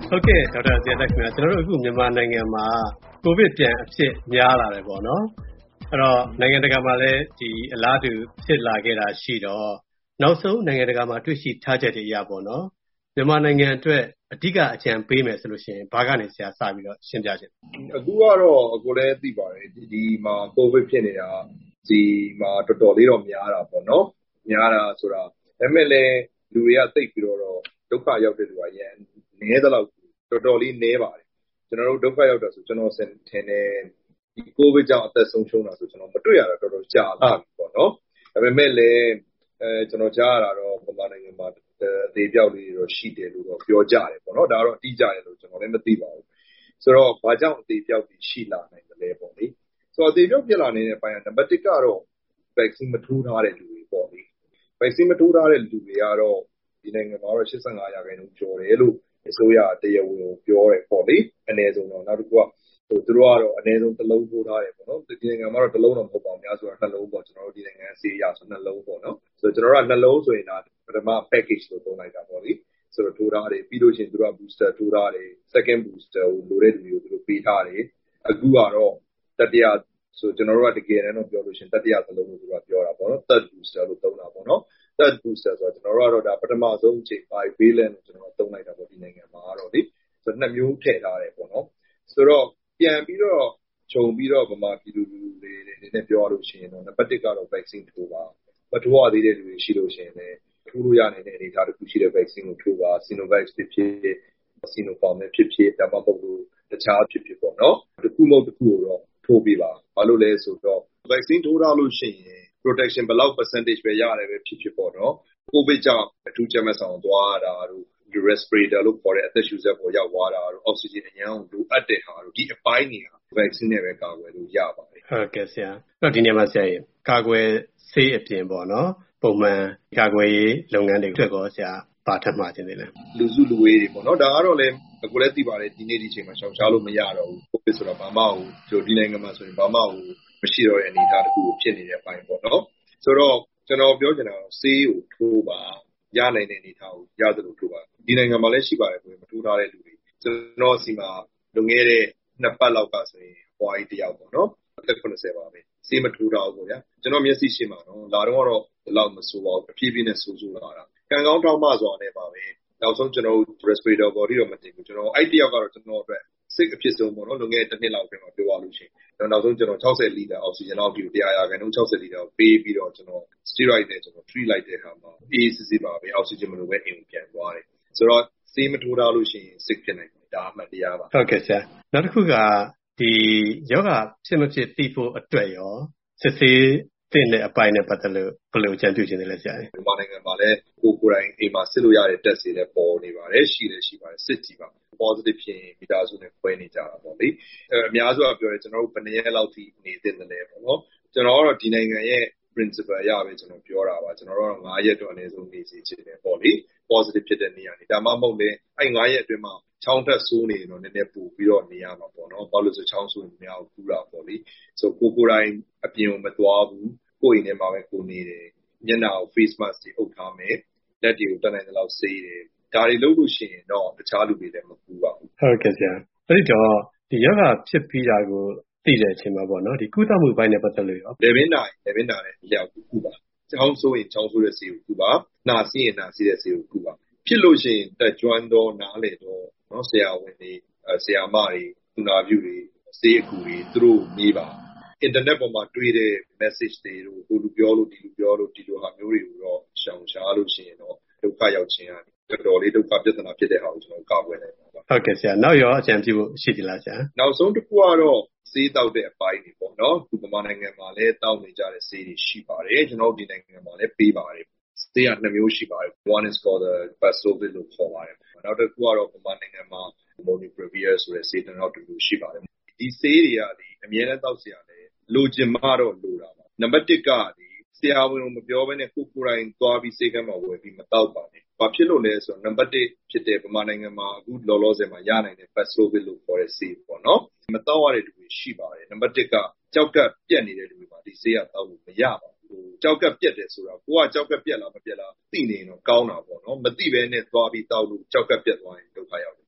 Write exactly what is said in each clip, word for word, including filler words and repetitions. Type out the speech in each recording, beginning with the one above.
ဟုတ်ကဲ့ဒေါက်တာဇေယျသက်ခင်ဗျာကျွန်တော်တို့အခုမြန်မာနိုင်ငံမှာကိုဗစ်ပြန်အဖြစ်များလာတယ်ပေါ့နော်အဲ့တော့နိုင်ငံတကာမှာလည်းဒီအလားတူဖြစ်လာခဲ့တာရှိတော့နောက်ဆုံးနိုင်ငံတကာမှာတွေ့ရှိထားချက်တွေအရပေါ့နော်မြန်မာနိုင်ငံအတွက်အဓိကအကြံပေးမယ်ဆိုလို့ရှိရင်ဘာကနေဆရာစပြီးတော့ရှင်းပြချင်အခုကတော့အခုလည်းသိပါတယ်ဒီမှာကိုဗစ်ဖြစ်နေတာဒီမှာတော်တော်လေးတော့များတာပေါ့နော်များတာဆိုတာဒါပေမဲ့လည်းလူတွေကသိပြီးတော့ဒုက္ခရောက်တဲ့လူကရန်နည်းသလောက်တော်တော်လေးနည်းပါတယ်ကျွန်တော်တို့ဒုက္ခရောက်တာဆိုကျွန်တော်ထင်တယ်ဒီကိုဗစ်ကြောင့်အသက်ဆုံးရှုံးတာဆိုကျွန်တော်မတွေ့ရတာတော်တော်ကြာလာပြီပေါ့နော်ဒါပေမဲ့လည်းအဲကျွန်တော်ကြားရတာတော့မြန်မာနိုင်ငံမှာအသေးပြောက်လေးတော့ရှိတယ်လို့တော့ပြောကြတယ်ပေါ့နော်ဒါကတော့အတိအကျတယ်လို့ကျွန်တော်လည်းမသိပါဘူးဆိုတော့ဘာကြောင့်အသေးပြောက်ပြီးရှိလာနိုင်တယ်လဲပေါ့လေဆိုတော့အသေးပြောက်ဖြစ်လာနေတဲ့ပိုင်းကနံပါတ်တစ်ကတော့ vaccine မထိုးထားတဲ့လူတွေပေါ့လေ vaccine မထိုးထားတဲ့လူတွေကတော့ဒီနိုင်ငံမှာတော့eighty-fiveရာခိုင်နှုန်းကျော်တယ်လို့အစိုးရတရားဝင်ကိုပြောတယ်ပေါ့လေအနည်းဆုံးတော့နောက်တစ်ခုကဟိုသူတို့ကတော့အနည်းဆုံးတစ်လုံးထိုးထားတယ်ပေါ့နော်ဒီနိုင်ငံမှာတော့တစ်လုံးတော့မဟုတ်ပါဘူးများဆိုတော့နှလုံးပေါ့ကျွန်တော်တို့ဒီနိုင်ငံဆေးရဆိုနှလုံးပေါ့နော်ဆိုတော့ကျွန်တော်တို့ကနှလုံးဆိုရင်ဒါပထမ package လို့သုံးလိုက်တာပေါ့လေဆိုတော့ထိုးထားတယ်ပြီးလို့ရှိရင်သူတို့က booster ထိုးထားတယ် second booster ကိုလိုတဲ့လူတွေကိုသူတို့ပေးထားတယ်အခုကတော့တတိယဆိုကျွန်တော်တို့ကတကယ်တမ်းတော့ပြောလို့ရှိရင်တတိယသလုံးလို့သူကပြောတာပေါ့နော် third booster လို့သုံးတာပေါ့နော်third booster ဆိုတော့ကျွန်တော်တို့ကတော့ဒါပထမဆုံးအချိန် bivalent ကိုကျွန်တော်တို့သုံးလိုက်တာပေါ့ဒီနိုင်ငံမှာကတော့လေဆိုတော့နှစ်မျိုးထည့်ထားတယ်ပေါ့နော်ဆိုတော့ပြန်ပြီးတော့ခြုံပြီးတော့ဗမာပြည်လူလူတွေနေနဲ့ပြောလို့ရှိရင်တော့နံပါတ်တစ်ကတော့ vaccine ထိုးပါမထိုးရသေးတဲ့လူတွေရှိလို့ရှိရင်လည်းထိုးလို့ရနေတဲ့အနေအထားတစ်ခုရှိတဲ့ vaccine ကိုထိုးပါ Sinovac ဖြစ်ဖြစ် Sinopharm ဖြစ်ဖြစ်ဒါမှမဟုတ်လို့တခြားဖြစ်ဖြစ်ပေါ့နော်တစ်ခုမဟုတ်တစ်ခုကိုတော့ထိုးပေးပါဘာလို့လဲဆိုတော့ vaccine ထိုးထားလို့ရှိရင် protection ဘယ်လောက် percentage ပဲရတယ်ပဲဖြစ်ဖြစ်ပေါ့နော်ကိုဗစ်ကြောင့်အထူးကျန်းမာဆောင်သွားတာတို့ဒီ respirator လို့ခေါ်တဲ့အသက်ရှူစက်ပေါ်ရောက်သွားတာတို့ oxygen အရန်ကိုလိုအပ်တဲ့ဟာတို့ဒီအပိုင်းတွေက vaccine နဲ့ပဲကာကွယ်လို့ရပါတယ်ဟုတ်ကဲ့ဆရာအဲ့တော့ဒီနေရာမှာဆရာရေကာကွယ်ဆေးအပြင်ပေါ့နော်ပုံမှန်ကာကွယ်ရေးလုပ်ငန်းတွေအတွက်ကောဆရာပါထပ်မှာခြင်းတယ်လေလူစုလူဝေးတွေပေါ့နော်ဒါကတော့လည်းအခုလည်းသိပါတယ်ဒီနေ့ဒီချိန်မှာရှောင်ရှားလို့မရတော့ဘူးကိုဗစ်ဆိုတာဘာမှကိုဒီနိုင်ငံမှာဆိုရင်ဘာမှကိုမရှိတော့တဲ့အနေအထားတစ်ခုဖြစ်နေတဲ့အပိုင်းပေါ့နော်ဆိုတော့ကျွန်တော်ပြောချင်တာဆေးကိုထိုးပါရနိုင်တဲ့အနေအထားကိုရသလိုထိုးပါဒီနိုင်ငံမှာလည်းရှိပါတယ်ကိုမထိုးထားတဲ့လူတွေကျွန်တော်စီမှာလွန်ခဲ့တဲ့နှစ်ပတ်လောက်ကဆိုရင်ဟွာကြီးတယောက်ပေါ့နော်အသက်eightyပါပဲဆေးမထိုးထားဘူးပေါ့ဗျာကျွန်တော်မျက်စိရှင်းမှာနော်လာတော့တော့ဒီလောက်မဆိုးပါဘူးအပြည့်ပြည့်နဲ့ဆိုးဆိုးလာတာကံကောင်းတောင်းမစွာနဲ့ပါပဲနောက်ဆုံးကျွန်တော် respirator body တော့မတင်ဘူးကျွန်တော်အဲ့တယောက်ကတော့ကျွန်တော်အတွက်စိတ်အဖြစ်ဆုံးပေါ့နော်လွန်ခဲ့တဲ့တစ်နှစ်လောက်အတွင်းမှာပြောရလို့ရှိရင်နောက်ဆုံးကျွန်တော်sixtyလီတာအောက်ဆီဂျင်လောက်ဒီone hundredရာခိုင်နှုန်းsixtyလီတာကိုပေးပြီးတော့ကျွန်တော် steroid နဲ့ကျွန်တော် treat လိုက်တဲ့အခါမှာအေးစစ်စစ်ပါပဲအောက်ဆီဂျင်မလိုပဲအိမ်ကိုပြန်သွားတယ်ဆိုတော့ဆေးမထိုးထားလို့ရှိရင် sick ဖြစ်နိုင်တယ်ဒါအမှန်တရားပါဟုတ်ကဲ့ဆရာနောက်တစ်ခုကဒီယောဂဖြစ်မဖြစ်သိဖို့အတွက်ရောစစ်ဆေးတဲ့အပိုင်းနဲ့ပတ်သက်လို့ဘယ်လိုအကြံပြုချင်တယ်လဲဆရာမြန်မာနိုင်ငံမှာလည်းကိုကိုယ်တိုင်အိမ်မှာစစ်လို့ရတဲ့ test တွေလည်းပေါ်နေပါတယ်ရှိတယ်ရှိပါတယ်စစ်ကြည့်ပါ positive ဖြစ်ရင်မိသားစုနဲ့ခွဲနေကြတာပေါ့လေအဲအများစုကပြောတယ်ကျွန်တော်တို့ဘယ်နှစ်ရက်လောက်ထိနေသင့်တယ်လဲပေါ့နော်ကျွန်တော်ကတော့ဒီနိုင်ငံရဲ့ principle အရပဲကျွန်တော်ပြောတာပါကျွန်တော်တို့ကတော့fiveရက်တော့အနည်းဆုံးနေစီချင်တယ်ပေါ့လေ positive ဖြစ်တဲ့နေရာနေဒါမှမဟုတ်လည်းအဲfiveရက်အတွင်းမှာချောင်းတက်ဆိုးနေတော့နည်းနည်းပူပြီးတော့နေရမှာပေါ့နော်ဘာလို့ဆိုချောင်းဆိုးနေများကိုကူတာပေါ့လေဆိုကိုကိုယ်တိုင်အပြင်ကိုမသွားဘူးကိုယ်အိမ်ထဲမှာပဲကိုနေတယ်မျက်နှာကို face mask တွေအုပ်ထားမယ်လက်တွေကိုတတ်နိုင်တဲ့လောက်ဆေးတယ်ဒါတွေလုပ်လို့ရှိရင်တော့တခြားလူတွေလည်းမကူပါဘူးဟုတ်ကဲ့ဆရာအဲ့ဒီတော့ဒီယောဂဖြစ်ပြီးတာကိုသိတဲ့အချိန်မှာပေါ့နော်ဒီကုသမှုပိုင်းနဲ့ပတ်သက်လို့ရောလေဘင်းနာလေဘင်းနာနဲ့လျှောက်ကူပါချောင်းဆိုးရင်ချောင်းဆိုးတဲ့ဆေးကိုကူပါနှာစီးရင်နှာစီးတဲ့ဆေးကိုကူပါဖြစ်လို့ရှိရင်တက်ကျွမ်းတော့နားလေတော့နော်ဆရာဝန်တွေဆရာမတွေသူနာပြုတွေဆေးအကူတွေသူတို့မေးပါအင်တာနက်ပေါ်မှာတွေ့တဲ့ message တွေတို့ဟိုလူပြောလို့ဒီလူပြောလို့ဒီလိုဟာမျိုးတွေကိုတော့ရှောင်ရှားလို့ရှိရင်တော့ဒုက္ခရောက်ခြင်းကတော်တော်လေးဒုက္ခပြဿနာဖြစ်တဲ့ဟာကိုကျွန်တော်ကာကွယ်နိုင်ပါပါဟုတ်ကဲ့ဆရာနောက်ရောအကြံပြုဖို့ရှိသလားဆရာနောက်ဆုံးတစ်ခုကတော့ဆေးတောက်တဲ့အပိုင်းတွေပေါ့နော်ဒီမြန်မာနိုင်ငံမှာလည်းတောက်နေကြတဲ့ဆေးတွေရှိပါတယ်ကျွန်တော်ဒီနိုင်ငံမှာလည်းပေးပါတယ်ဆေးကနှစ်မျိုးရှိပါတယ် one is called the Paxlovid လို့ခေါ်ပါတယ်နောက်တစ်ခုကတော့မြန်မာနိုင်ငံမှာ Molnupiravir ဆိုတဲ့ဆေးတစ်မျိုးတူရှိပါတယ်ဒီဆေးတွေကဒီအမြဲတမ်းတောက်เสียရတယ်လိုချင်မှတော့လိုတာပါနံပါတ်oneကဒီဆရာဝန်ကိုမပြောဘဲနဲ့ကိုကိုယ်တိုင်သွားပြီးဆေးကမ်းမှာဝယ်ပြီးမတောက်ပါနဲ့ဘာဖြစ်လို့လဲဆိုတော့နံပါတ်oneဖြစ်တဲ့ဗမာနိုင်ငံမှာအခုလောလောဆယ်မှာရနိုင်တဲ့ Paxlovid လို့ခေါ်တဲ့ဆေးပေါ့နော်မတောက်ရတဲ့လူတွေရှိပါတယ်နံပါတ်oneကကြောက်ကပ်ပြက်နေတဲ့လူတွေမှာဒီဆေးကတောက်လို့မရပါဘူးကြောက်ကပ်ပြက်တယ်ဆိုတာကိုကကြောက်ကပ်ပြက်လားမပြက်လားသိနေရင်တော့ကောင်းတာပေါ့နော်မသိဘဲနဲ့သွားပြီးတောက်လို့ကြောက်ကပ်ပြက်သွားရင်ဒုက္ခရောက်တယ်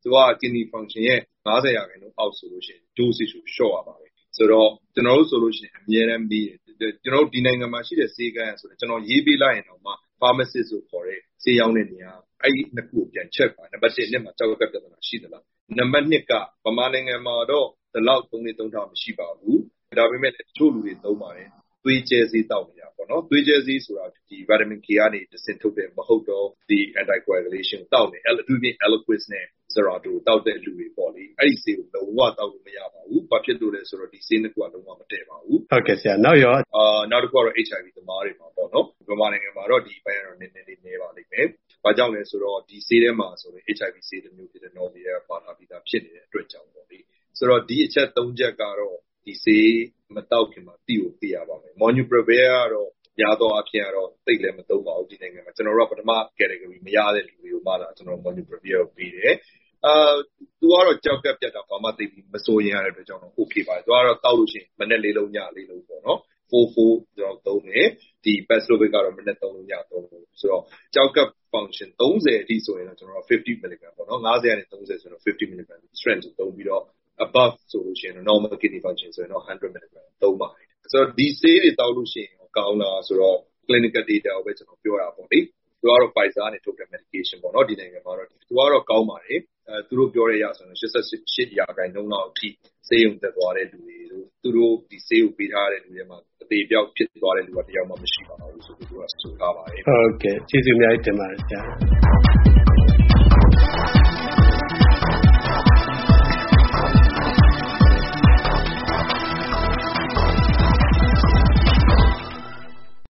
သူက kidney function ရဲ့ninetyရာခိုင်နှုန်းအောက်ဆိုလို့ရှိရင် dosage ကို short ရပါမယ်ဆိုတော့ကျွန်တော်တို့ဆိုလို့ရှိရင်အများအားမေးတယ်ကျွန်တော်တို့ဒီနိုင်ငံမှာရှိတဲ့ဆေးကန်းဆိုတော့ကျွန်တော်ရေးပေးလိုက်ရင်တော့မှ pharmacist ကိုခေါ်တဲ့ဆေးရောင်းတဲ့နေရာအဲ့ဒီနှစ်ခုကိုပြန် check ပါနံပါတ်oneနှစ်မှာကြောက်ကပ်ပြဿနာရှိသလားနံပါတ်twoကဗမာနိုင်ငံမှာတော့ဒီလောက်သုံးလေးသုံးထားမရှိပါဘူးဒါပေမဲ့တချို့လူတွေသုံးပါတယ်သွေးကျဲဆေးတောက်နေတာပေါ့နော်သွေးကျဲဆေးဆိုတာဒီ vitamin K ကနေတစ်ဆင့်ထုတ်တဲ့မဟုတ်တော့ဒီ anticoagulation တောက်နေအဲ့လိုပြင် Eliquis နဲ့ Xarelto တောက်တဲ့လူတွေပေါ့လေအဲ့ဒီဆေးကိုလုံးဝတောက်လို့မရပါဘူးဘာဖြစ်လို့လဲဆိုတော့ဒီဆေးနှစ်ခုကလုံးဝမတည့်ပါဘူးဟုတ်ကဲ့ဆရာနောက်ရောအာနောက်တစ်ခုကတော့ H I V သမားတွေမှာပေါ့နော်ဗမာနိုင်ငံမှာတော့ဒီဘက်ကတော့နည်းနည်းလေးနေပါလိမ့်မယ်ဘာကြောင့်လဲဆိုတော့ဒီဆေးထဲမှာဆိုရင် H I V ဆေးတစ်မျိုးဖြစ်တဲ့ Norvir ပါလာပြီးသားဖြစ်နေတဲ့အတွက်ကြောင့်ပေါ့လေဆိုတော့ဒီအချက်သုံးချက်ကတော့ဒီဆေးမတောက်ခင်မှာသိကိုသိရပါမယ် Molnupiravir ကတော့ညာတော့အဖြစ်ကတော့သိလည်းမသုံးပါဘူးဒီနိုင်ငံမှာကျွန်တော်တို့ကပထမ category မရတဲ့လူတွေကိုမှလာကျွန်တော် Molnupiravir ကိုပေးတယ်အာသူကတော့ကြောက်ကပ်ပြတ်တာဘာမှသိပြီးမစိုးရင်ရတဲ့အတွက်ကြောင့် okay ပါတယ်သူကတော့တောက်လို့ရှိရင်မနေ့လေးလုံးညလေးလုံးပေါ့နော်four fourကျွန်တော်သုံးတယ်ဒီ Paxlovid ကတော့မနေ့သုံးလုံးညသုံးလို့ဆိုတော့ကြောက်ကပ် function thirtyအထိဆိုရင်တော့ကျွန်တော်fifty milligram ပေါ့နော်ninetyကနေthirtyဆိုတော့fifty milligram strength ကိုသုံးပြီးတော့ above ဆိုလို့ရှိရင် normal kidney function ဆိုရင်တော့one hundred milligram သုံးပါတယ်ဆိုတော့ဒီဆေးတွေတောက်လို့ရှိရင်ကောင်းလားဆိုတော့ clinical data ကိုပဲကျွန်တော်ပြောတာပေါ့လေသူကတော့ Pfizer နဲ့ထုတ်တဲ့ medication ပေါ့နော်ဒီနိုင်ငံမှာတော့သူကတော့ကောင်းပါတယ်အဲသူတို့ပြောရရဆိုရင်eighty-eightရာခိုင်နှုန်းလောက်အထိဆေးရုံတက်သွားတဲ့လူတွေတို့သူတို့ဒီဆေးကိုပေးထားတဲ့လူတွေမှာအသေးပြောက်ဖြစ်သွားတဲ့လူကတယောက်မှမရှိပါဘူးဆိုပြီးသူကဆိုထားပါတယ်ဟုတ်ကဲ့ကျေးဇူးအများကြီးတင်ပါတယ်ဆရာ